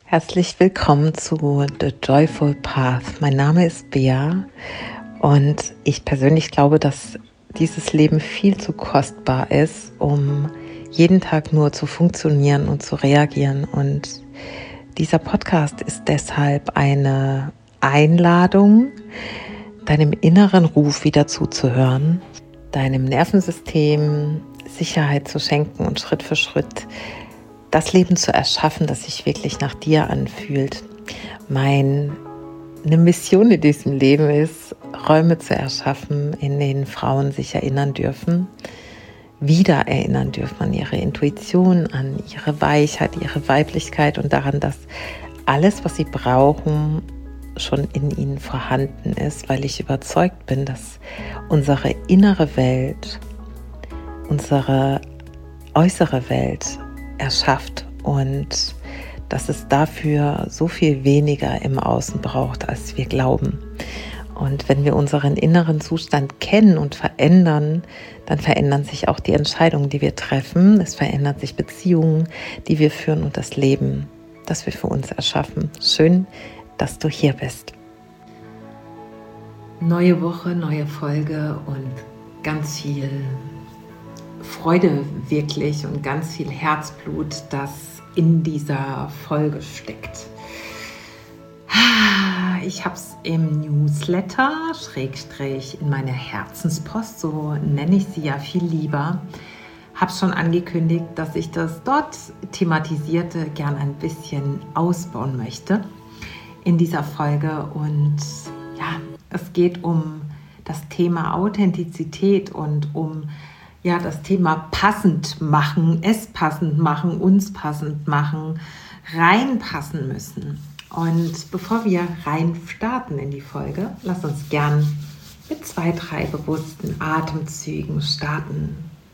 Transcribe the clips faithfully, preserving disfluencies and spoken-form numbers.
Herzlich willkommen zu The Joyful Path. Mein Name ist Bea und ich persönlich glaube, dass dieses Leben viel zu kostbar ist, um jeden Tag nur zu funktionieren und zu reagieren. Und dieser Podcast ist deshalb eine Einladung, deinem inneren Ruf wieder zuzuhören, deinem Nervensystem Sicherheit zu schenken und Schritt für Schritt das Leben zu erschaffen, das sich wirklich nach dir anfühlt. Meine Mission in diesem Leben ist, Räume zu erschaffen, in denen Frauen sich erinnern dürfen, wieder erinnern dürfen an ihre Intuition, an ihre Weichheit, ihre Weiblichkeit und daran, dass alles, was sie brauchen, schon in ihnen vorhanden ist, weil ich überzeugt bin, dass unsere innere Welt, unsere äußere Welt erschafft und dass es dafür so viel weniger im Außen braucht, als wir glauben. Und wenn wir unseren inneren Zustand kennen und verändern, dann verändern sich auch die Entscheidungen, die wir treffen. Es verändern sich Beziehungen, die wir führen und das Leben, das wir für uns erschaffen. Schön, dass du hier bist. Neue Woche, neue Folge und ganz viel Freude wirklich und ganz viel Herzblut, das in dieser Folge steckt. Ich habe es im Newsletter, Schrägstrich in meiner Herzenspost, so nenne ich sie ja viel lieber, habe schon angekündigt, dass ich das dort thematisierte gern ein bisschen ausbauen möchte in dieser Folge. Und ja, es geht um das Thema Authentizität und um ja, das Thema passend machen, es passend machen, uns passend machen, reinpassen müssen. Und bevor wir rein starten in die Folge, lass uns gern mit zwei, drei bewussten Atemzügen starten.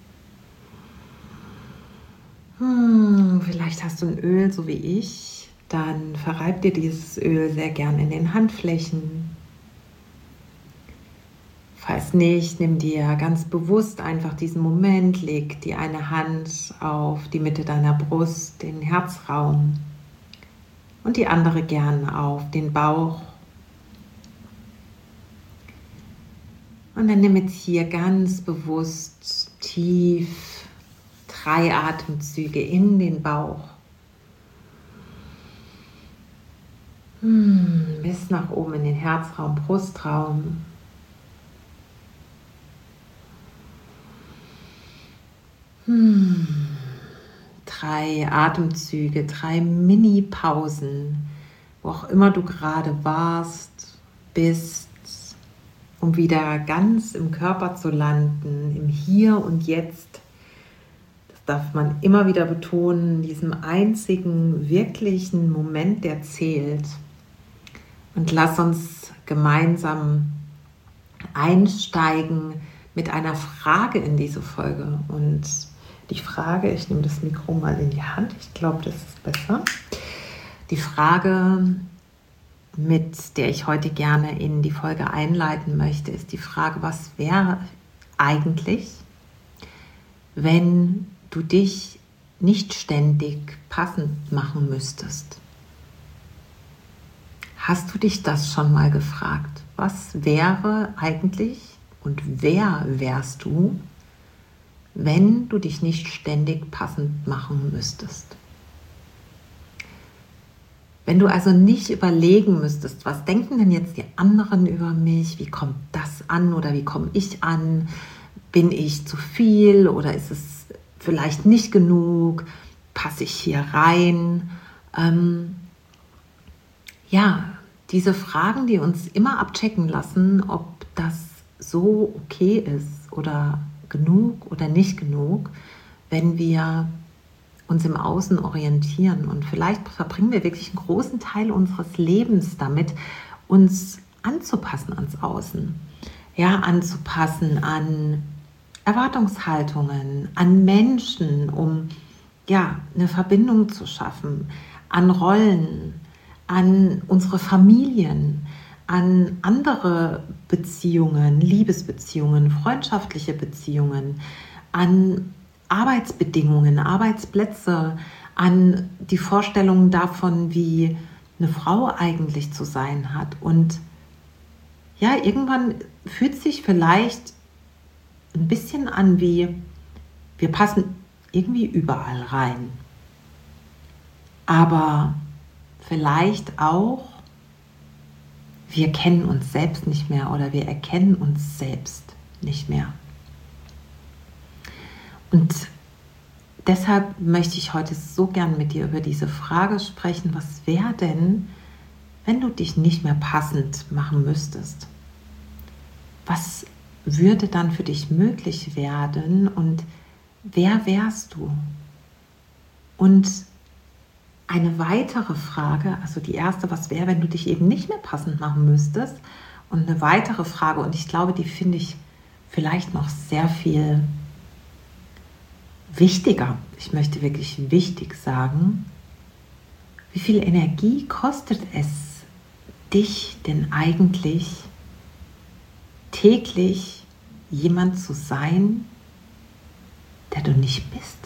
Hm, vielleicht hast du ein Öl, so wie ich, dann verreib dir dieses Öl sehr gern in den Handflächen. Falls nicht, nimm dir ganz bewusst einfach diesen Moment, leg die eine Hand auf die Mitte deiner Brust, den Herzraum und die andere gern auf den Bauch. Und dann nimm jetzt hier ganz bewusst tief drei Atemzüge in den Bauch. Hm, bis nach oben in den Herzraum, Brustraum. Hm. Drei Atemzüge, drei Mini-Pausen, wo auch immer du gerade warst, bist, um wieder ganz im Körper zu landen, im Hier und Jetzt. Das darf man immer wieder betonen, diesem einzigen wirklichen Moment, der zählt. Und lass uns gemeinsam einsteigen mit einer Frage in diese Folge. Und die Frage, ich nehme das Mikro mal in die Hand, ich glaube, das ist besser. Die Frage, mit der ich heute gerne in die Folge einleiten möchte, ist die Frage, was wäre eigentlich, wenn du dich nicht ständig passend machen müsstest? Hast du dich das schon mal gefragt? Was wäre eigentlich und wer wärst du, wenn du dich nicht ständig passend machen müsstest? Wenn du also nicht überlegen müsstest, was denken denn jetzt die anderen über mich, wie kommt das an oder wie komme ich an, bin ich zu viel oder ist es vielleicht nicht genug, passe ich hier rein? Ähm, ja, diese Fragen, die uns immer abchecken lassen, ob das so okay ist oder genug oder nicht genug, wenn wir uns im Außen orientieren. Und vielleicht verbringen wir wirklich einen großen Teil unseres Lebens damit, uns anzupassen ans Außen. Ja, anzupassen an Erwartungshaltungen, an Menschen, um ja, eine Verbindung zu schaffen, an Rollen, an unsere Familien, an andere Beziehungen, Liebesbeziehungen, freundschaftliche Beziehungen, an Arbeitsbedingungen, Arbeitsplätze, an die Vorstellungen davon, wie eine Frau eigentlich zu sein hat. Und ja, irgendwann fühlt sich vielleicht ein bisschen an wie, wir passen irgendwie überall rein. Aber vielleicht auch, wir kennen uns selbst nicht mehr oder wir erkennen uns selbst nicht mehr. Und deshalb möchte ich heute so gern mit dir über diese Frage sprechen, was wäre denn, wenn du dich nicht mehr passend machen müsstest? Was würde dann für dich möglich werden und wer wärst du? Und eine weitere Frage, also die erste, was wäre, wenn du dich eben nicht mehr passend machen müsstest? Und eine weitere Frage, und ich glaube, die finde ich vielleicht noch sehr viel wichtiger. Ich möchte wirklich wichtig sagen, wie viel Energie kostet es dich denn eigentlich täglich jemand zu sein, der du nicht bist?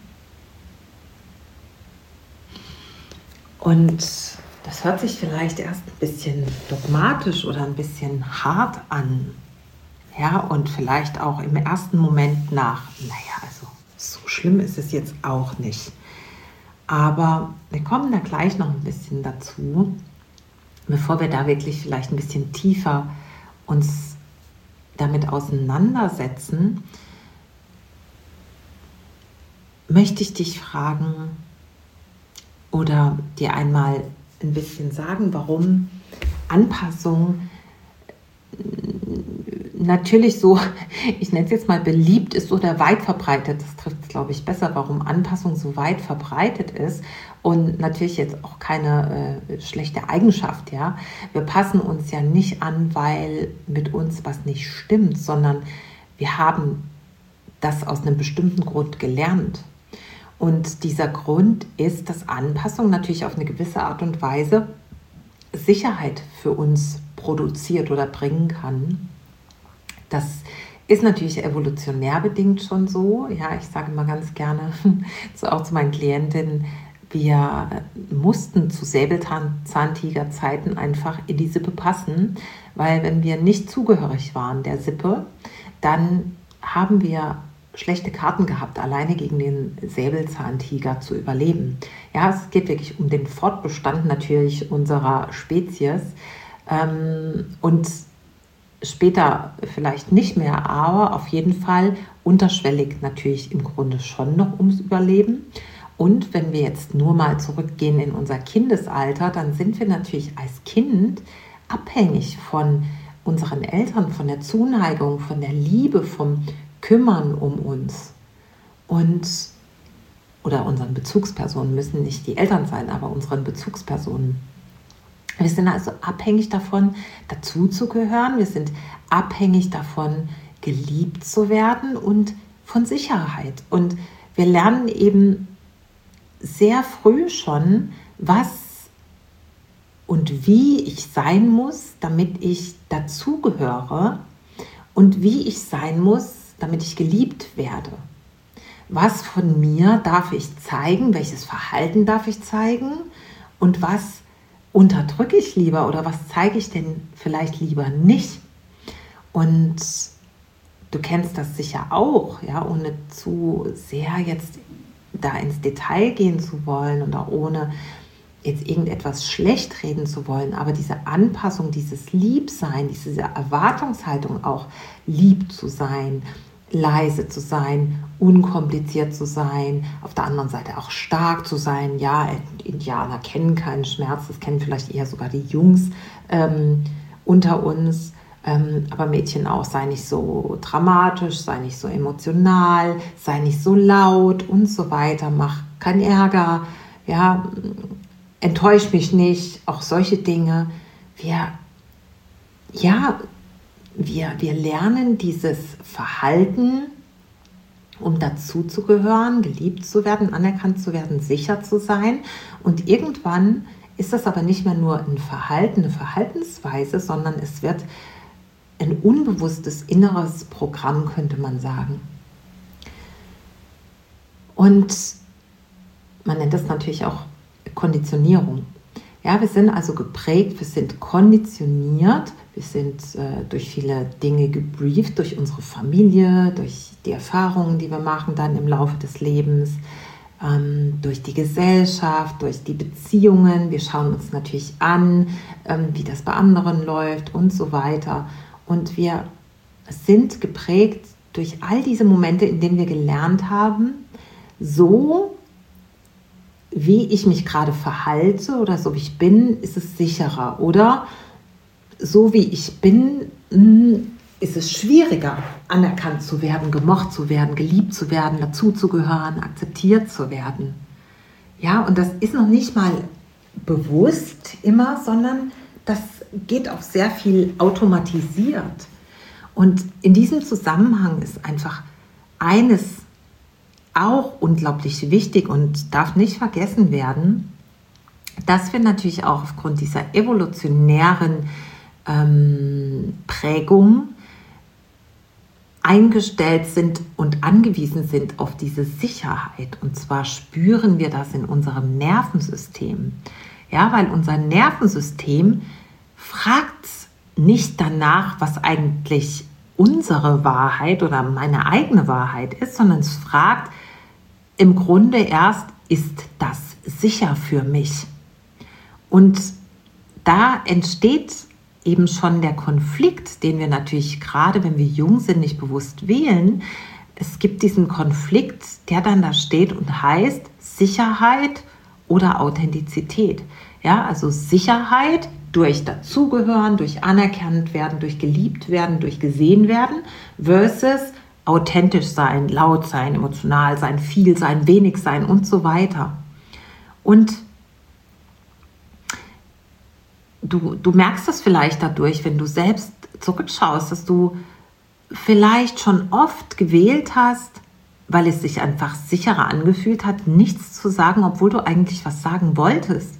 Und das hört sich vielleicht erst ein bisschen dogmatisch oder ein bisschen hart an. Ja, und vielleicht auch im ersten Moment nach, naja, also so schlimm ist es jetzt auch nicht. Aber wir kommen da gleich noch ein bisschen dazu, bevor wir da wirklich vielleicht ein bisschen tiefer uns damit auseinandersetzen, möchte ich dich fragen oder dir einmal ein bisschen sagen, warum Anpassung natürlich so, ich nenne es jetzt mal beliebt ist oder weit verbreitet, das trifft es, glaube ich, besser, warum Anpassung so weit verbreitet ist und natürlich jetzt auch keine äh, schlechte Eigenschaft, ja. Wir passen uns ja nicht an, weil mit uns was nicht stimmt, sondern wir haben das aus einem bestimmten Grund gelernt. Und dieser Grund ist, dass Anpassung natürlich auf eine gewisse Art und Weise Sicherheit für uns produziert oder bringen kann. Das ist natürlich evolutionär bedingt schon so. Ja, ich sage mal ganz gerne, auch zu meinen Klientinnen, wir mussten zu Säbelzahntigerzeiten einfach in die Sippe passen, weil wenn wir nicht zugehörig waren der Sippe, dann haben wir schlechte Karten gehabt, alleine gegen den Säbelzahntiger zu überleben. Ja, es geht wirklich um den Fortbestand natürlich unserer Spezies ähm, und später vielleicht nicht mehr, aber auf jeden Fall unterschwellig natürlich im Grunde schon noch ums Überleben. Und wenn wir jetzt nur mal zurückgehen in unser Kindesalter, dann sind wir natürlich als Kind abhängig von unseren Eltern, von der Zuneigung, von der Liebe, vom Kümmern um uns und oder unseren Bezugspersonen, müssen nicht die Eltern sein, aber unseren Bezugspersonen. Wir sind also abhängig davon, dazuzugehören. Wir sind abhängig davon, geliebt zu werden und von Sicherheit. Und wir lernen eben sehr früh schon, was und wie ich sein muss, damit ich dazugehöre und wie ich sein muss, damit ich geliebt werde. Was von mir darf ich zeigen, welches Verhalten darf ich zeigen und was unterdrücke ich lieber oder was zeige ich denn vielleicht lieber nicht? Und du kennst das sicher auch, ja, ohne zu sehr jetzt da ins Detail gehen zu wollen oder ohne jetzt irgendetwas schlecht reden zu wollen, aber diese Anpassung, dieses Liebsein, diese Erwartungshaltung auch, lieb zu sein, leise zu sein, unkompliziert zu sein, auf der anderen Seite auch stark zu sein. Ja, Indianer kennen keinen Schmerz, das kennen vielleicht eher sogar die Jungs ähm, unter uns, ähm, aber Mädchen auch, sei nicht so dramatisch, sei nicht so emotional, sei nicht so laut und so weiter, mach keinen Ärger, ja, enttäusch mich nicht, auch solche Dinge. Wir, ja, wir, wir lernen dieses Verhalten, um dazuzugehören, geliebt zu werden, anerkannt zu werden, sicher zu sein. Und irgendwann ist das aber nicht mehr nur ein Verhalten, eine Verhaltensweise, sondern es wird ein unbewusstes inneres Programm, könnte man sagen. Und man nennt das natürlich auch Konditionierung. Ja, wir sind also geprägt, wir sind konditioniert, wir sind äh, durch viele Dinge gebrieft, durch unsere Familie, durch die Erfahrungen, die wir machen dann im Laufe des Lebens, ähm, durch die Gesellschaft, durch die Beziehungen. Wir schauen uns natürlich an, ähm, wie das bei anderen läuft und so weiter. Und wir sind geprägt durch all diese Momente, in denen wir gelernt haben, so wie ich mich gerade verhalte oder so wie ich bin, ist es sicherer. Oder so wie ich bin, ist es schwieriger, anerkannt zu werden, gemocht zu werden, geliebt zu werden, dazuzugehören, akzeptiert zu werden. Ja, und das ist noch nicht mal bewusst immer, sondern das geht auch sehr viel automatisiert. Und in diesem Zusammenhang ist einfach eines auch unglaublich wichtig und darf nicht vergessen werden, dass wir natürlich auch aufgrund dieser evolutionären ähm, Prägung eingestellt sind und angewiesen sind auf diese Sicherheit. Und zwar spüren wir das in unserem Nervensystem. Ja, weil unser Nervensystem fragt nicht danach, was eigentlich unsere Wahrheit oder meine eigene Wahrheit ist, sondern es fragt im Grunde erst, ist das sicher für mich? Und da entsteht eben schon der Konflikt, den wir natürlich gerade, wenn wir jung sind, nicht bewusst wählen. Es gibt diesen Konflikt, der dann da steht und heißt Sicherheit oder Authentizität. Ja, also Sicherheit durch Dazugehören, durch anerkannt werden, durch geliebt werden, durch gesehen werden versus authentisch sein, laut sein, emotional sein, viel sein, wenig sein und so weiter. Und du, du merkst das vielleicht dadurch, wenn du selbst zurückschaust, dass du vielleicht schon oft gewählt hast, weil es sich einfach sicherer angefühlt hat, nichts zu sagen, obwohl du eigentlich was sagen wolltest.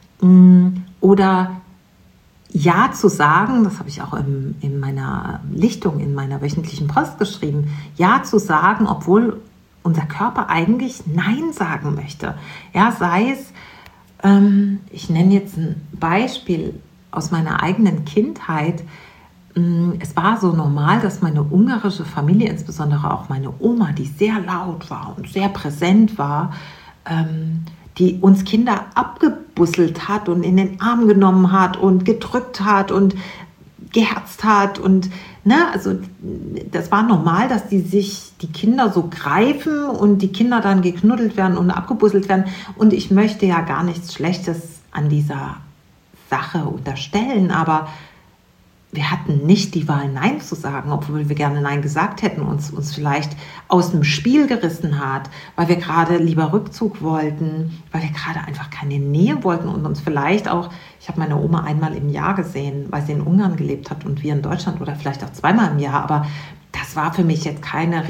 Oder Ja zu sagen, das habe ich auch im, in meiner Lichtung, in meiner wöchentlichen Post geschrieben, Ja zu sagen, obwohl unser Körper eigentlich Nein sagen möchte. Ja, sei es, ähm, ich nenne jetzt ein Beispiel aus meiner eigenen Kindheit. Es war so normal, dass meine ungarische Familie, insbesondere auch meine Oma, die sehr laut war und sehr präsent war, ähm, die uns Kinder abgebusselt hat und in den Arm genommen hat und gedrückt hat und geherzt hat. Und ne, also das war normal, dass die sich die Kinder so greifen und die Kinder dann geknuddelt werden und abgebusselt werden. Und ich möchte ja gar nichts Schlechtes an dieser Sache unterstellen, aber wir hatten nicht die Wahl, Nein zu sagen, obwohl wir gerne Nein gesagt hätten, uns, uns vielleicht aus dem Spiel gerissen hat, weil wir gerade lieber Rückzug wollten, weil wir gerade einfach keine Nähe wollten und uns vielleicht auch, ich habe meine Oma einmal im Jahr gesehen, weil sie in Ungarn gelebt hat und wir in Deutschland oder vielleicht auch zweimal im Jahr, aber das war für mich jetzt keine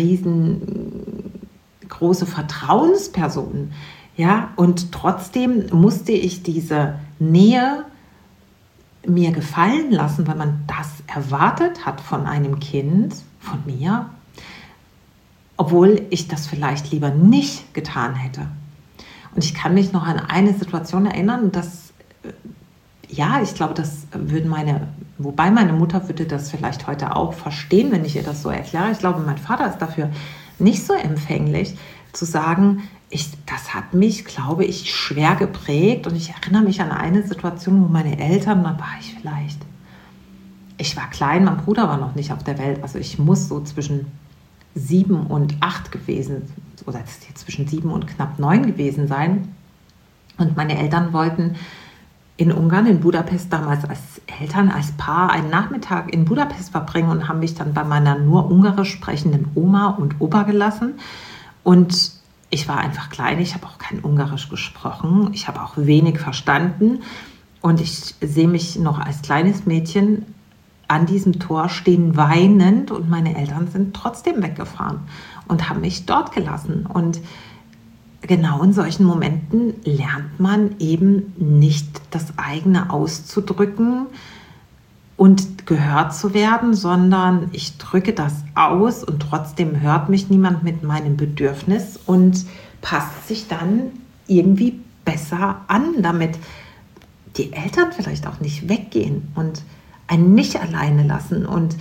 riesengroße Vertrauensperson. Ja, und trotzdem musste ich diese Nähe mir gefallen lassen, weil man das erwartet hat von einem Kind, von mir, obwohl ich das vielleicht lieber nicht getan hätte. Und ich kann mich noch an eine Situation erinnern, dass, ja, ich glaube, das würden meine, wobei meine Mutter würde das vielleicht heute auch verstehen, wenn ich ihr das so erkläre. Ich glaube, mein Vater ist dafür nicht so empfänglich, zu sagen, ich, das hat mich, glaube ich, schwer geprägt. Und ich erinnere mich an eine Situation, wo meine Eltern, da war ich vielleicht, ich war klein, mein Bruder war noch nicht auf der Welt. Also ich muss so zwischen sieben und acht gewesen, oder zwischen sieben und knapp neun gewesen sein. Und meine Eltern wollten in Ungarn, in Budapest, damals als Eltern, als Paar einen Nachmittag in Budapest verbringen und haben mich dann bei meiner nur ungarisch sprechenden Oma und Opa gelassen. Und ich war einfach klein, ich habe auch kein Ungarisch gesprochen, ich habe auch wenig verstanden und ich sehe mich noch als kleines Mädchen an diesem Tor stehen, weinend, und meine Eltern sind trotzdem weggefahren und haben mich dort gelassen. Und genau in solchen Momenten lernt man eben nicht das eigene auszudrücken und gehört zu werden, sondern ich drücke das aus und trotzdem hört mich niemand mit meinem Bedürfnis und passt sich dann irgendwie besser an, damit die Eltern vielleicht auch nicht weggehen und einen nicht alleine lassen. Und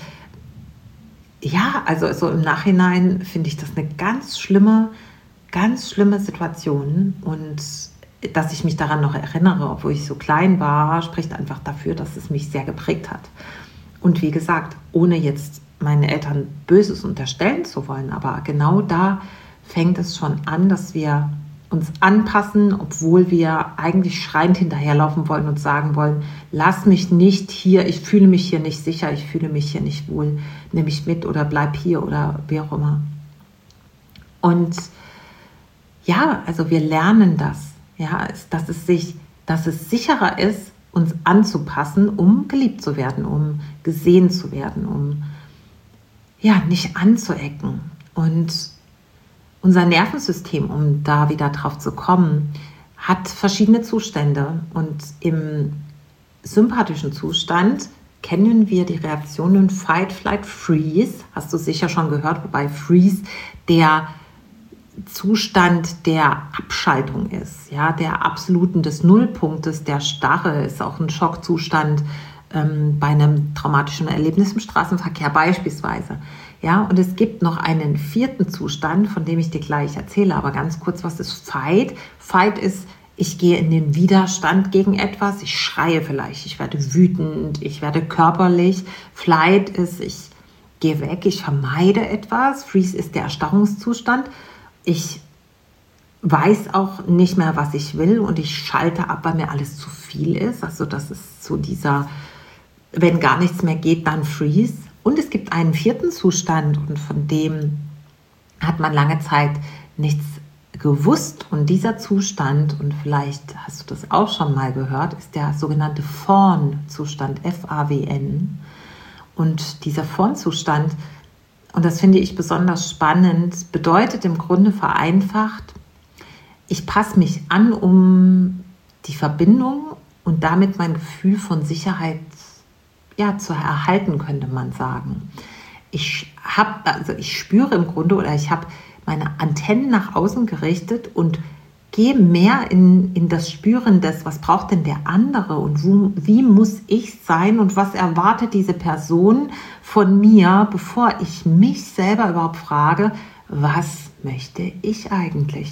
ja, also so im Nachhinein finde ich das eine ganz schlimme, ganz schlimme Situation. Und dass ich mich daran noch erinnere, obwohl ich so klein war, spricht einfach dafür, dass es mich sehr geprägt hat. Und wie gesagt, ohne jetzt meinen Eltern Böses unterstellen zu wollen, aber genau da fängt es schon an, dass wir uns anpassen, obwohl wir eigentlich schreiend hinterherlaufen wollen und sagen wollen, lass mich nicht hier, ich fühle mich hier nicht sicher, ich fühle mich hier nicht wohl, nimm mich mit oder bleib hier oder wie auch immer. Und ja, also wir lernen das, ja, dass es sich, dass es sicherer ist, uns anzupassen, um geliebt zu werden, um gesehen zu werden, um ja, nicht anzuecken. Und unser Nervensystem, um da wieder drauf zu kommen, hat verschiedene Zustände. Und im sympathischen Zustand kennen wir die Reaktionen Fight, Flight, Freeze. Hast du sicher schon gehört, wobei Freeze der Zustand der Abschaltung ist, ja, der absoluten des Nullpunktes, der Starre, ist auch ein Schockzustand ähm, bei einem traumatischen Erlebnis im Straßenverkehr beispielsweise. Ja, und es gibt noch einen vierten Zustand, von dem ich dir gleich erzähle, aber ganz kurz, was ist Fight? Fight ist, ich gehe in den Widerstand gegen etwas, ich schreie vielleicht, ich werde wütend, ich werde körperlich. Flight ist, ich gehe weg, ich vermeide etwas. Freeze ist der Erstarrungszustand. Ich weiß auch nicht mehr, was ich will und ich schalte ab, weil mir alles zu viel ist. Also das ist so dieser, wenn gar nichts mehr geht, dann Freeze. Und es gibt einen vierten Zustand und von dem hat man lange Zeit nichts gewusst. Und dieser Zustand, und vielleicht hast du das auch schon mal gehört, ist der sogenannte Fawn-Zustand, F A W N. Und dieser Fawn-Zustand, und das finde ich besonders spannend, bedeutet im Grunde vereinfacht, ich passe mich an, um die Verbindung und damit mein Gefühl von Sicherheit ja, zu erhalten, könnte man sagen. Ich habe, also ich spüre im Grunde oder ich habe meine Antennen nach außen gerichtet und gehe mehr in, in das Spüren des, was braucht denn der andere und wo, wie muss ich sein und was erwartet diese Person von mir, bevor ich mich selber überhaupt frage, was möchte ich eigentlich?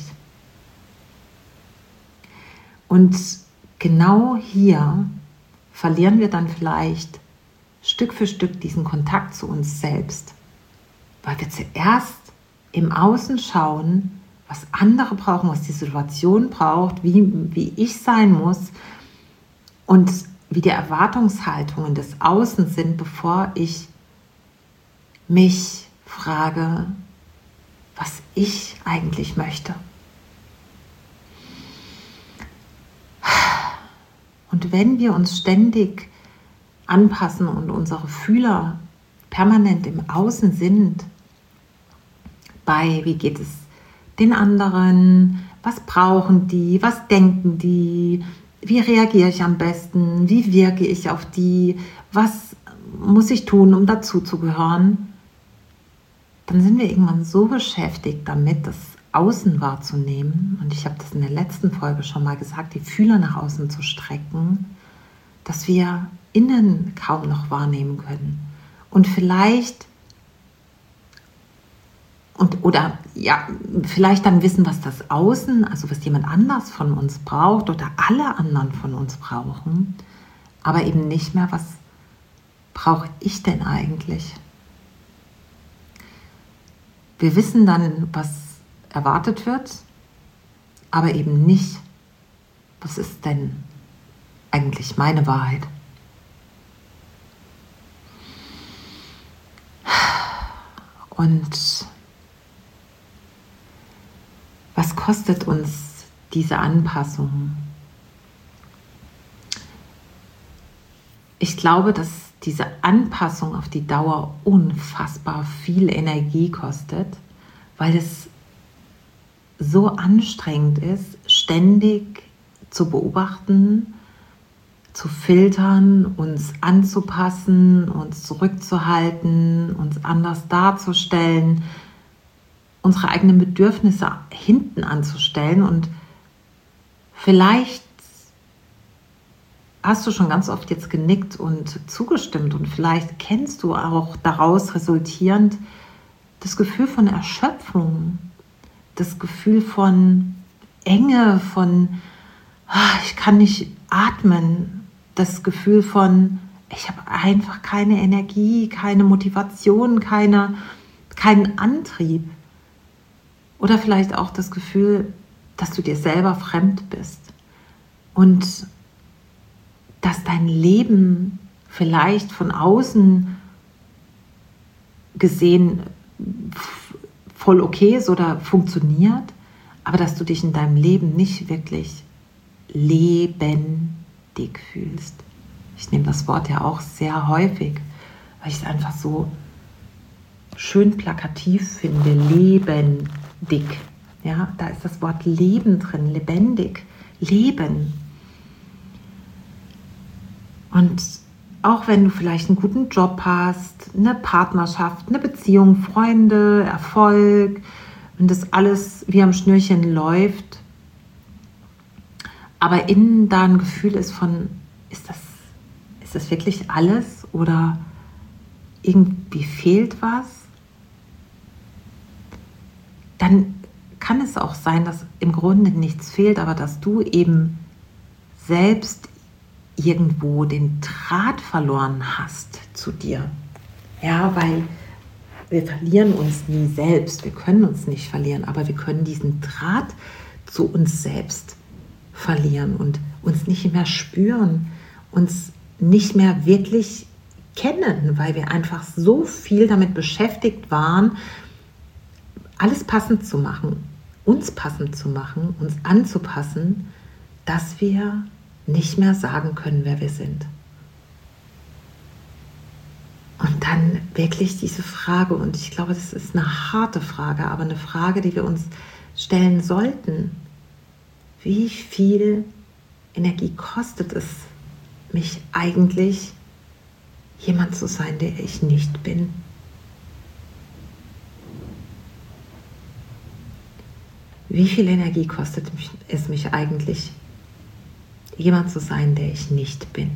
Und genau hier verlieren wir dann vielleicht Stück für Stück diesen Kontakt zu uns selbst, weil wir zuerst im Außen schauen, was andere brauchen, was die Situation braucht, wie, wie ich sein muss und wie die Erwartungshaltungen des Außen sind, bevor ich mich frage, was ich eigentlich möchte. Und wenn wir uns ständig anpassen und unsere Fühler permanent im Außen sind, bei wie geht es den anderen, was brauchen die, was denken die, wie reagiere ich am besten, wie wirke ich auf die, was muss ich tun, um dazuzugehören, dann sind wir irgendwann so beschäftigt damit, das Außen wahrzunehmen, und ich habe das in der letzten Folge schon mal gesagt, die Fühler nach außen zu strecken, dass wir innen kaum noch wahrnehmen können. Und vielleicht, und, oder ja, vielleicht dann wissen, was das Außen, also was jemand anders von uns braucht oder alle anderen von uns brauchen, aber eben nicht mehr, was brauche ich denn eigentlich? Wir wissen dann, was erwartet wird, aber eben nicht, was ist denn eigentlich meine Wahrheit? Und was kostet uns diese Anpassung? Ich glaube, dass diese Anpassung auf die Dauer unfassbar viel Energie kostet, weil es so anstrengend ist, ständig zu beobachten, zu filtern, uns anzupassen, uns zurückzuhalten, uns anders darzustellen, unsere eigenen Bedürfnisse hinten anzustellen und Vielleicht hast du schon ganz oft jetzt genickt und zugestimmt und vielleicht kennst du auch daraus resultierend das Gefühl von Erschöpfung, das Gefühl von Enge, von ah, ich kann nicht atmen, das Gefühl von ich habe einfach keine Energie, keine Motivation, keine, keinen Antrieb. Oder vielleicht auch das Gefühl, dass du dir selber fremd bist und dass dein Leben vielleicht von außen gesehen voll okay ist oder funktioniert, aber dass du dich in deinem Leben nicht wirklich lebendig fühlst. Ich nehme das Wort ja auch sehr häufig, weil ich es einfach so schön plakativ finde, lebendig. Ja, da ist das Wort Leben drin, lebendig, Leben. Und auch wenn du vielleicht einen guten Job hast, eine Partnerschaft, eine Beziehung, Freunde, Erfolg und das alles wie am Schnürchen läuft, aber innen da ein Gefühl ist von, ist das, ist das wirklich alles oder irgendwie fehlt was, dann kann es auch sein, dass im Grunde nichts fehlt, aber dass du eben selbst irgendwo den Draht verloren hast zu dir. Ja, weil wir verlieren uns nie selbst, wir können uns nicht verlieren, aber wir können diesen Draht zu uns selbst verlieren und uns nicht mehr spüren, uns nicht mehr wirklich kennen, weil wir einfach so viel damit beschäftigt waren, alles passend zu machen, uns passend zu machen, uns anzupassen, dass wir nicht mehr sagen können, wer wir sind. Und dann wirklich diese Frage, und ich glaube, das ist eine harte Frage, aber eine Frage, die wir uns stellen sollten. Wie viel Energie kostet es mich eigentlich, jemand zu sein, der ich nicht bin? Wie viel Energie kostet es mich eigentlich, jemand zu sein, der ich nicht bin?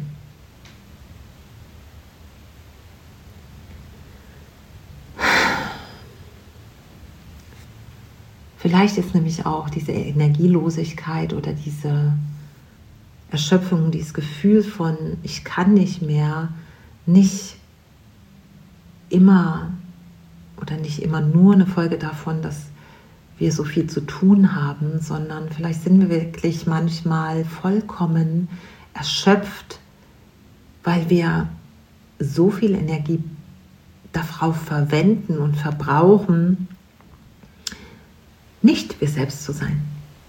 Vielleicht ist nämlich auch diese Energielosigkeit oder diese Erschöpfung, dieses Gefühl von ich kann nicht mehr, nicht immer oder nicht immer nur eine Folge davon, dass wir so viel zu tun haben, sondern vielleicht sind wir wirklich manchmal vollkommen erschöpft, weil wir so viel Energie darauf verwenden und verbrauchen, nicht wir selbst zu sein.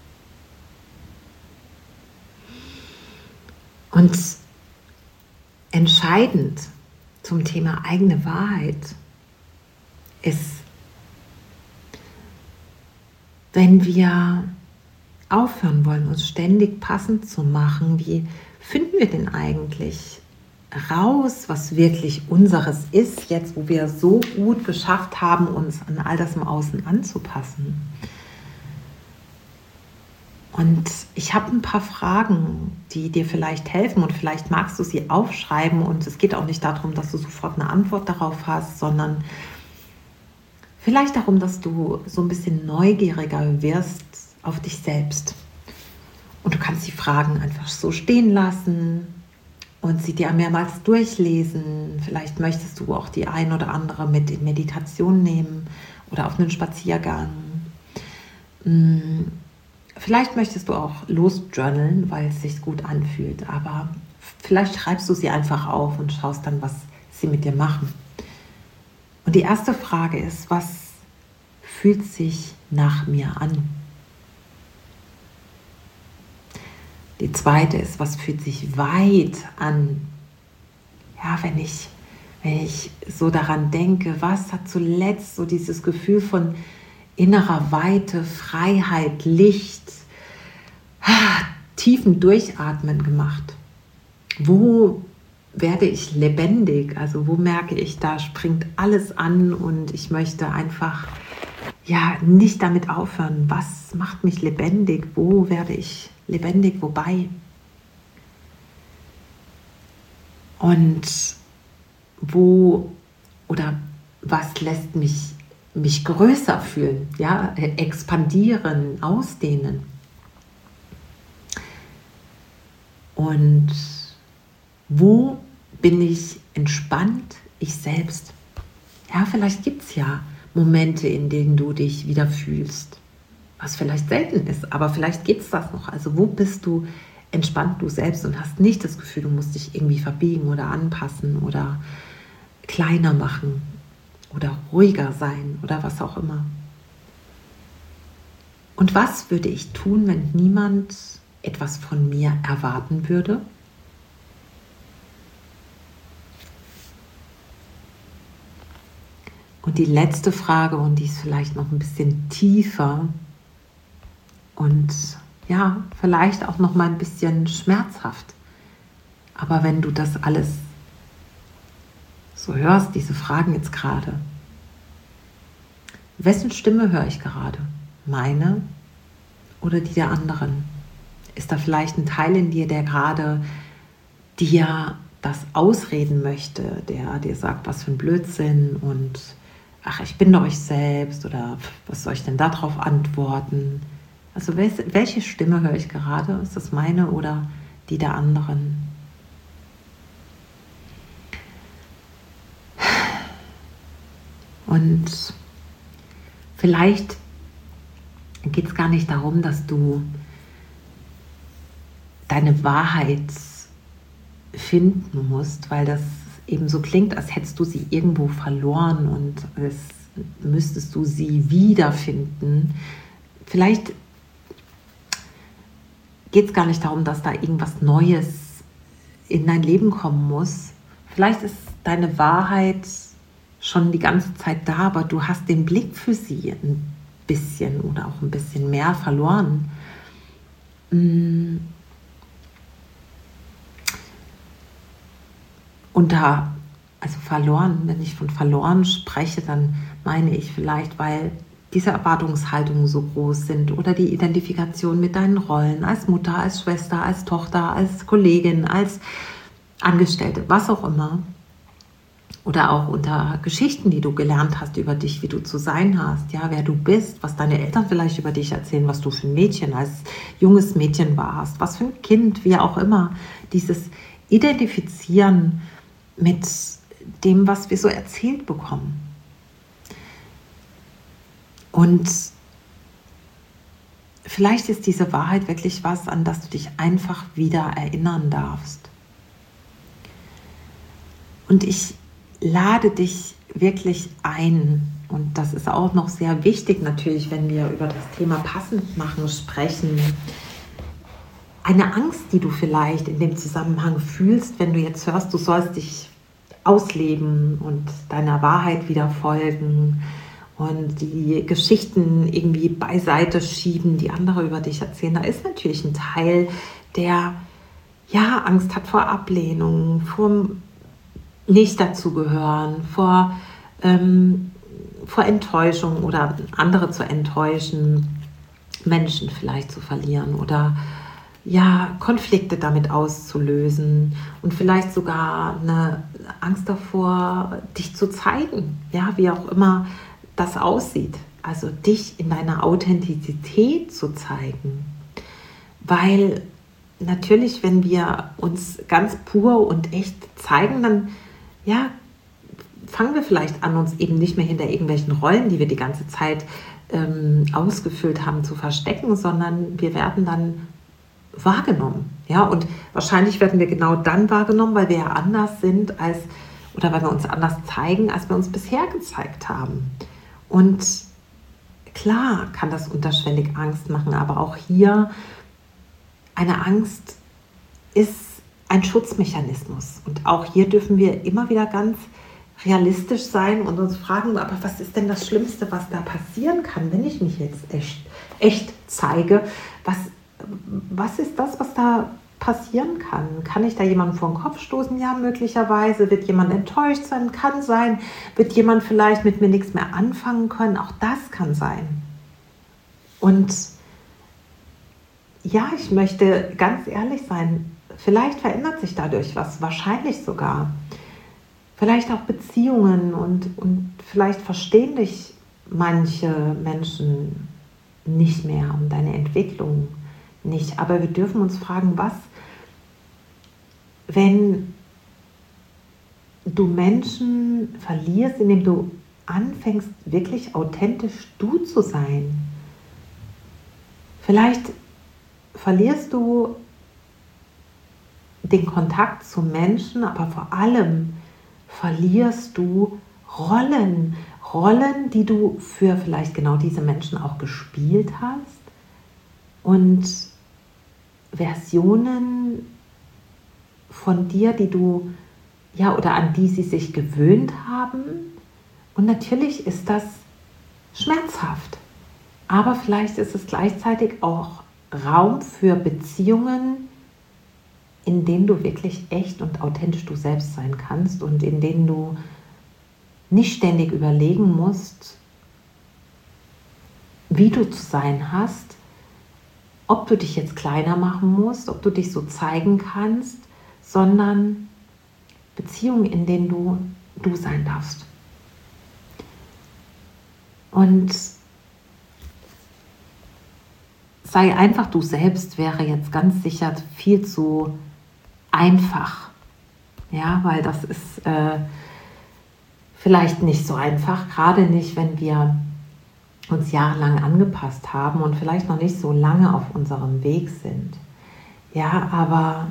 Und entscheidend zum Thema eigene Wahrheit ist, wenn wir aufhören wollen, uns ständig passend zu machen, wie finden wir denn eigentlich raus, was wirklich unseres ist, jetzt wo wir so gut geschafft haben, uns an all das im Außen anzupassen? Und ich habe ein paar Fragen, die dir vielleicht helfen und vielleicht magst du sie aufschreiben und es geht auch nicht darum, dass du sofort eine Antwort darauf hast, sondern vielleicht darum, dass du so ein bisschen neugieriger wirst auf dich selbst. Und du kannst die Fragen einfach so stehen lassen und sie dir mehrmals durchlesen. Vielleicht möchtest du auch die ein oder andere mit in Meditation nehmen oder auf einen Spaziergang. Vielleicht möchtest du auch losjournalen, weil es sich gut anfühlt, aber vielleicht schreibst du sie einfach auf und schaust dann, was sie mit dir machen. Und die erste Frage ist, was fühlt sich nach mir an? Die zweite ist, was fühlt sich weit an? Ja, wenn ich, wenn ich so daran denke, was hat zuletzt so dieses Gefühl von innerer Weite, Freiheit, Licht, tiefen Durchatmen gemacht? Wo werde ich lebendig? Also wo merke ich, da springt alles an und ich möchte einfach ja nicht damit aufhören. Was macht mich lebendig? Wo werde ich lebendig, wobei. Und wo oder was lässt mich, mich größer fühlen, ja, expandieren, ausdehnen. Und wo bin ich entspannt, ich selbst? Ja, vielleicht gibt es ja Momente, in denen du dich wieder fühlst, was vielleicht selten ist, aber vielleicht gibt es das noch. Also wo bist du entspannt, du selbst, und hast nicht das Gefühl, du musst dich irgendwie verbiegen oder anpassen oder kleiner machen oder ruhiger sein oder was auch immer. Und was würde ich tun, wenn niemand etwas von mir erwarten würde? Und die letzte Frage, und die ist vielleicht noch ein bisschen tiefer und ja, vielleicht auch noch mal ein bisschen schmerzhaft. Aber wenn du das alles so hörst, diese Fragen jetzt gerade, wessen Stimme höre ich gerade? Meine oder die der anderen? Ist da vielleicht ein Teil in dir, der gerade dir das ausreden möchte, der dir sagt, was für ein Blödsinn und ach, ich bin doch ich selbst, oder was soll ich denn darauf antworten? Also welche Stimme höre ich gerade? Ist das meine oder die der anderen? Und vielleicht geht es gar nicht darum, dass du deine Wahrheit finden musst, weil das eben so klingt, als hättest du sie irgendwo verloren und es müsstest du sie wiederfinden. Vielleicht geht es gar nicht darum, dass da irgendwas Neues in dein Leben kommen muss. Vielleicht ist deine Wahrheit schon die ganze Zeit da, aber du hast den Blick für sie ein bisschen oder auch ein bisschen mehr verloren. Und da, also verloren, wenn ich von verloren spreche, dann meine ich vielleicht, weil diese Erwartungshaltungen so groß sind oder die Identifikation mit deinen Rollen als Mutter, als Schwester, als Tochter, als Kollegin, als Angestellte, was auch immer. Oder auch unter Geschichten, die du gelernt hast über dich, wie du zu sein hast, ja, wer du bist, was deine Eltern vielleicht über dich erzählen, was du für ein Mädchen, als junges Mädchen warst, was für ein Kind, wie auch immer. Dieses Identifizieren mit dem, was wir so erzählt bekommen. Und vielleicht ist diese Wahrheit wirklich was, an das du dich einfach wieder erinnern darfst. Und ich lade dich wirklich ein, und das ist auch noch sehr wichtig natürlich, wenn wir über das Thema passend machen sprechen, eine Angst, die du vielleicht in dem Zusammenhang fühlst, wenn du jetzt hörst, du sollst dich ausleben und deiner Wahrheit wieder folgen und die Geschichten irgendwie beiseite schieben, die andere über dich erzählen, da ist natürlich ein Teil, der ja Angst hat vor Ablehnung, vor nicht dazugehören, vor, ähm, vor Enttäuschung oder andere zu enttäuschen, Menschen vielleicht zu verlieren oder ja, Konflikte damit auszulösen und vielleicht sogar eine Angst davor, dich zu zeigen, ja, wie auch immer das aussieht. Also dich in deiner Authentizität zu zeigen. Weil natürlich, wenn wir uns ganz pur und echt zeigen, dann ja, fangen wir vielleicht an, uns eben nicht mehr hinter irgendwelchen Rollen, die wir die ganze Zeit ähm, ausgefüllt haben, zu verstecken, sondern wir werden dann wahrgenommen. Ja, und wahrscheinlich werden wir genau dann wahrgenommen, weil wir ja anders sind als, oder weil wir uns anders zeigen, als wir uns bisher gezeigt haben. Und klar kann das unterschwellig Angst machen, aber auch hier eine Angst ist ein Schutzmechanismus. Und auch hier dürfen wir immer wieder ganz realistisch sein und uns fragen, aber was ist denn das Schlimmste, was da passieren kann, wenn ich mich jetzt echt, echt zeige? Was Was ist das, was da passieren kann? Kann ich da jemanden vor den Kopf stoßen? Ja, möglicherweise. Wird jemand enttäuscht sein? Kann sein. Wird jemand vielleicht mit mir nichts mehr anfangen können? Auch das kann sein. Und ja, ich möchte ganz ehrlich sein, vielleicht verändert sich dadurch was, wahrscheinlich sogar. Vielleicht auch Beziehungen und, und vielleicht verstehen dich manche Menschen nicht mehr und deine Entwicklung nicht. Aber wir dürfen uns fragen, was, wenn du Menschen verlierst, indem du anfängst, wirklich authentisch du zu sein. Vielleicht verlierst du den Kontakt zu Menschen, aber vor allem verlierst du Rollen, Rollen, die du für vielleicht genau diese Menschen auch gespielt hast und Versionen von dir, die du, ja, oder an die sie sich gewöhnt haben. Und natürlich ist das schmerzhaft, aber vielleicht ist es gleichzeitig auch Raum für Beziehungen, in denen du wirklich echt und authentisch du selbst sein kannst und in denen du nicht ständig überlegen musst, wie du zu sein hast, ob du dich jetzt kleiner machen musst, ob du dich so zeigen kannst, sondern Beziehungen, in denen du du sein darfst. Und sei einfach du selbst wäre jetzt ganz sicher viel zu einfach. Ja, weil das ist äh, vielleicht nicht so einfach, gerade nicht, wenn wir uns jahrelang angepasst haben und vielleicht noch nicht so lange auf unserem Weg sind. Ja, aber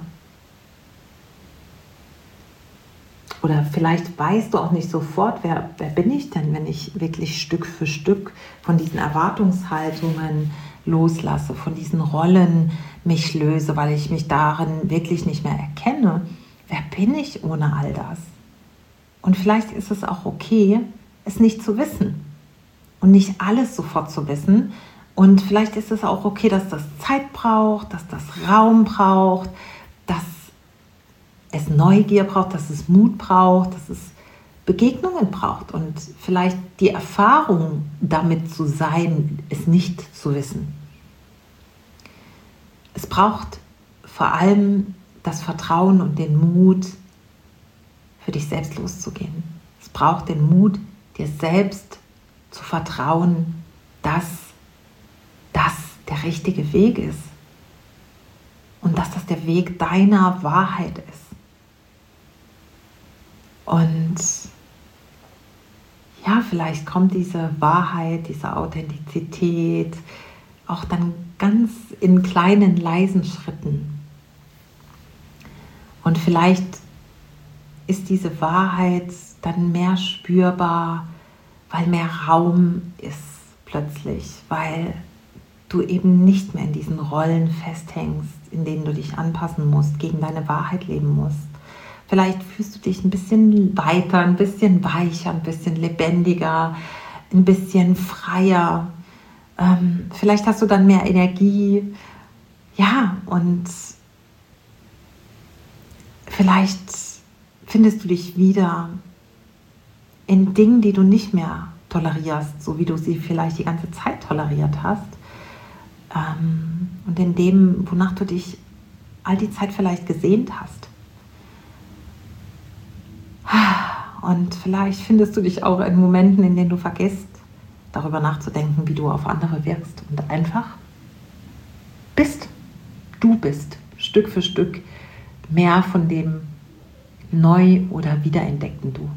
oder vielleicht weißt du auch nicht sofort, wer, wer bin ich denn, wenn ich wirklich Stück für Stück von diesen Erwartungshaltungen loslasse, von diesen Rollen mich löse, weil ich mich darin wirklich nicht mehr erkenne. Wer bin ich ohne all das? Und vielleicht ist es auch okay, es nicht zu wissen und nicht alles sofort zu wissen. Und vielleicht ist es auch okay, dass das Zeit braucht, dass das Raum braucht, dass es Neugier braucht, dass es Mut braucht, dass es Begegnungen braucht und vielleicht die Erfahrung damit zu sein, es nicht zu wissen. Es braucht vor allem das Vertrauen und den Mut, für dich selbst loszugehen. Es braucht den Mut, dir selbst zu vertrauen, dass das der richtige Weg ist und dass das der Weg deiner Wahrheit ist. Und ja, vielleicht kommt diese Wahrheit, diese Authentizität auch dann ganz in kleinen, leisen Schritten. Und vielleicht ist diese Wahrheit dann mehr spürbar, weil mehr Raum ist plötzlich, weil du eben nicht mehr in diesen Rollen festhängst, in denen du dich anpassen musst, gegen deine Wahrheit leben musst. Vielleicht fühlst du dich ein bisschen weiter, ein bisschen weicher, ein bisschen lebendiger, ein bisschen freier. Ähm, vielleicht hast du dann mehr Energie. Ja, und vielleicht findest du dich wieder in Dingen, die du nicht mehr tolerierst, so wie du sie vielleicht die ganze Zeit toleriert hast. Ähm, und in dem, wonach du dich all die Zeit vielleicht gesehnt hast. Und vielleicht findest du dich auch in Momenten, in denen du vergisst, darüber nachzudenken, wie du auf andere wirkst und einfach bist. Du bist Stück für Stück mehr von dem neu oder wiederentdeckten Du.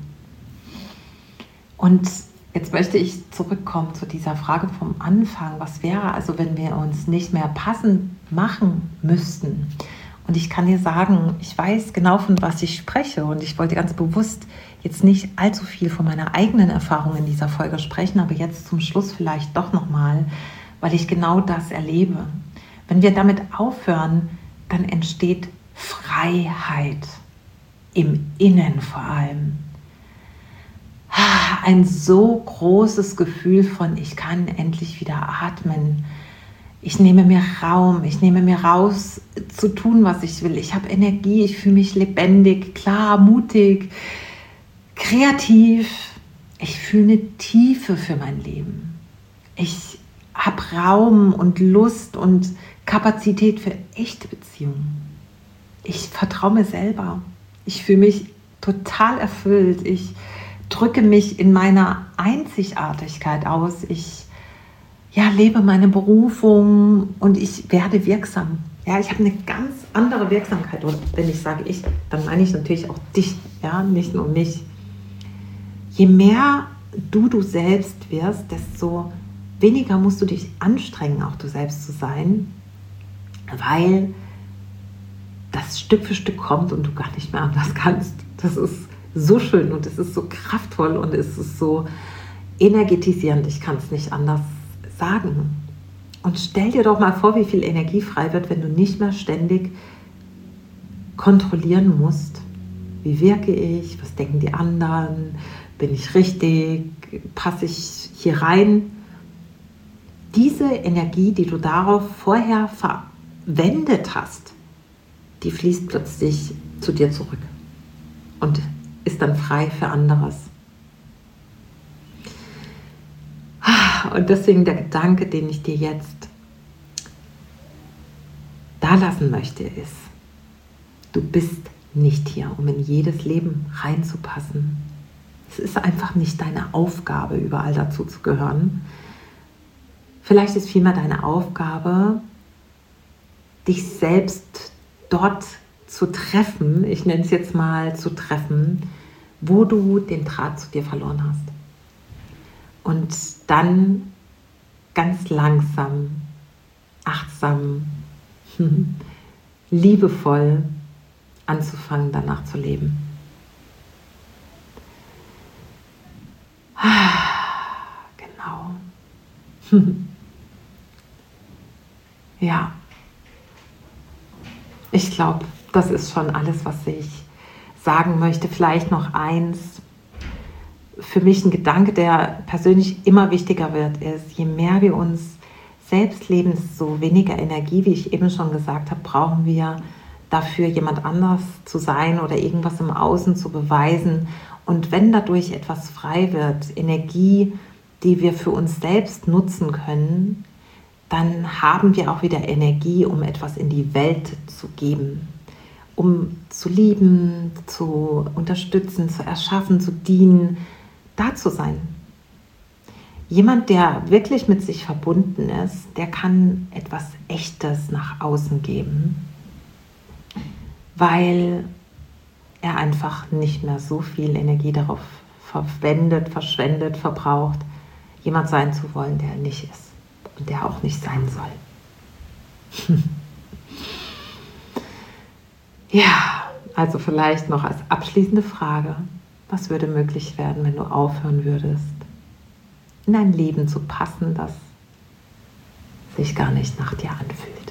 Und jetzt möchte ich zurückkommen zu dieser Frage vom Anfang. Was wäre also, wenn wir uns nicht mehr passend machen müssten? Und ich kann dir sagen, ich weiß genau, von was ich spreche. Und ich wollte ganz bewusst jetzt nicht allzu viel von meiner eigenen Erfahrung in dieser Folge sprechen, aber jetzt zum Schluss vielleicht doch nochmal, weil ich genau das erlebe. Wenn wir damit aufhören, dann entsteht Freiheit im Innen vor allem. Ein so großes Gefühl von, ich kann endlich wieder atmen. Ich nehme mir Raum, ich nehme mir raus, zu tun, was ich will. Ich habe Energie, ich fühle mich lebendig, klar, mutig, kreativ. Ich fühle eine Tiefe für mein Leben. Ich habe Raum und Lust und Kapazität für echte Beziehungen. Ich vertraue mir selber. Ich fühle mich total erfüllt. Ich drücke mich in meiner Einzigartigkeit aus. Ich ja, lebe meine Berufung und ich werde wirksam. Ja, ich habe eine ganz andere Wirksamkeit. Und wenn ich sage ich, dann meine ich natürlich auch dich, ja, nicht nur mich. Je mehr du du selbst wirst, desto weniger musst du dich anstrengen, auch du selbst zu sein, weil das Stück für Stück kommt und du gar nicht mehr anders kannst. Das ist so schön und es ist so kraftvoll und es ist so energetisierend. Ich kann es nicht anders sagen. Und stell dir doch mal vor, wie viel Energie frei wird, wenn du nicht mehr ständig kontrollieren musst. Wie wirke ich? Was denken die anderen? Bin ich richtig? Passe ich hier rein? Diese Energie, die du darauf vorher verwendet hast, die fließt plötzlich zu dir zurück und ist dann frei für anderes. Und deswegen der Gedanke, den ich dir jetzt da lassen möchte, ist, du bist nicht hier, um in jedes Leben reinzupassen. Es ist einfach nicht deine Aufgabe, überall dazu zu gehören. Vielleicht ist vielmehr deine Aufgabe, dich selbst dort zu treffen, ich nenne es jetzt mal zu treffen, wo du den Draht zu dir verloren hast. Und dann ganz langsam, achtsam, liebevoll anzufangen, danach zu leben. Genau. Ja. Ich glaube, das ist schon alles, was ich sagen möchte. Vielleicht noch eins. Für mich ein Gedanke, der persönlich immer wichtiger wird, ist, je mehr wir uns selbst leben, desto weniger Energie, wie ich eben schon gesagt habe, brauchen wir dafür, jemand anders zu sein oder irgendwas im Außen zu beweisen. Und wenn dadurch etwas frei wird, Energie, die wir für uns selbst nutzen können, dann haben wir auch wieder Energie, um etwas in die Welt zu geben, um zu lieben, zu unterstützen, zu erschaffen, zu dienen, da zu sein. Jemand, der wirklich mit sich verbunden ist, der kann etwas Echtes nach außen geben, weil er einfach nicht mehr so viel Energie darauf verwendet, verschwendet, verbraucht, jemand sein zu wollen, der er nicht ist und der auch nicht sein soll. Ja, also vielleicht noch als abschließende Frage: Was würde möglich werden, wenn du aufhören würdest, in ein Leben zu passen, das sich gar nicht nach dir anfühlt?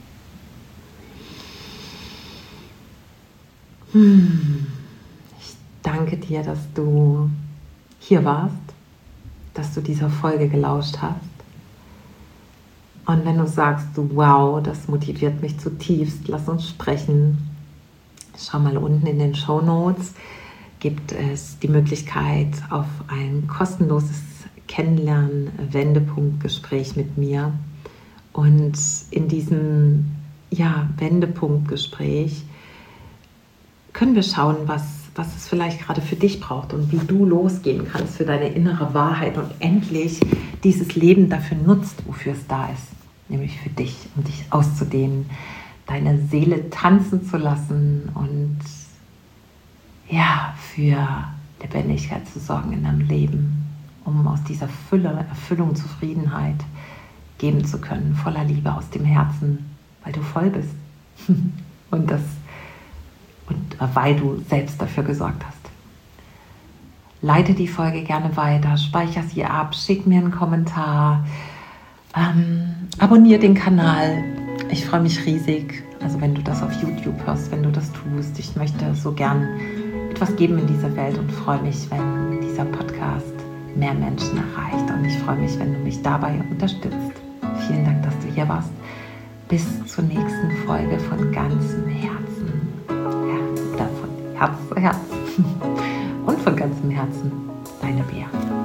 Hm. Ich danke dir, dass du hier warst, dass du dieser Folge gelauscht hast. Und wenn du sagst, wow, das motiviert mich zutiefst, lass uns sprechen. Schau mal unten in den Shownotes. Gibt es die Möglichkeit auf ein kostenloses Kennenlernen-Wendepunktgespräch mit mir. Und in diesem ja, Wendepunktgespräch können wir schauen, was, was es vielleicht gerade für dich braucht und wie du losgehen kannst für deine innere Wahrheit und endlich dieses Leben dafür nutzt, wofür es da ist, nämlich für dich, um dich auszudehnen, deine Seele tanzen zu lassen und ja, für Lebendigkeit zu sorgen in deinem Leben, um aus dieser Fülle, Erfüllung, Zufriedenheit geben zu können, voller Liebe aus dem Herzen, weil du voll bist und, das, und weil du selbst dafür gesorgt hast. Leite die Folge gerne weiter, speichere sie ab, schick mir einen Kommentar, ähm, abonniere den Kanal. Ich freue mich riesig, also wenn du das auf YouTube hörst, wenn du das tust. Ich möchte so gern etwas geben in dieser Welt und freue mich, wenn dieser Podcast mehr Menschen erreicht. Und ich freue mich, wenn du mich dabei unterstützt. Vielen Dank, dass du hier warst. Bis zur nächsten Folge von ganzem Herzen. Ja, oder von Herz zu Herz. Und von ganzem Herzen, deine Bea.